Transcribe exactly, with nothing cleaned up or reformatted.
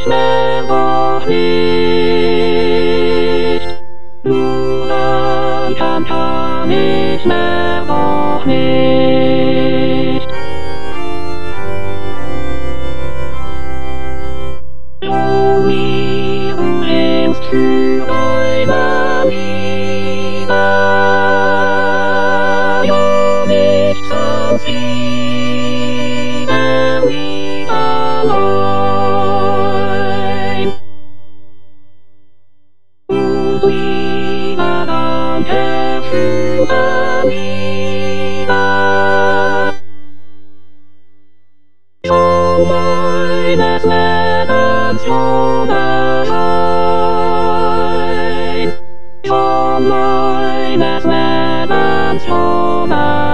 ich mehr noch nicht. Nur dann kann ich mehr noch nicht. Oh, wie du brennst für deine Liebe. Ja, nichts als Liebe, Liebe allein. Und Liebe, danke für die Liebe. Von meines Lebens Sonnenschein, von meines Lebens Sonnenschein.